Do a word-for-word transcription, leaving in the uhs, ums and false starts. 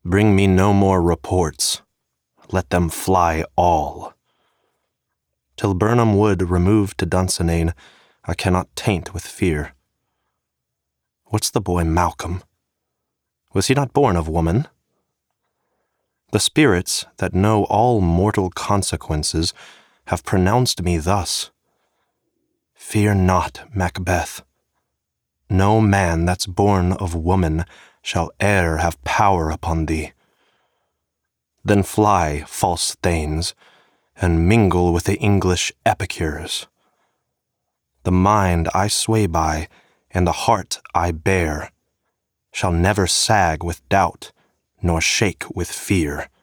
Bring me no more reports. Let them fly all. Till Birnam Wood removed to Dunsinane, I cannot taint with fear. What's the boy Malcolm? Was he not born of woman? The spirits that know all mortal consequences have pronounced me thus. Fear not, Macbeth. No man that's born of woman shall e'er have power upon thee. Then fly, false thanes, and mingle with the English epicures. The mind I sway by, and the heart I bear, shall never sag with doubt, nor shake with fear.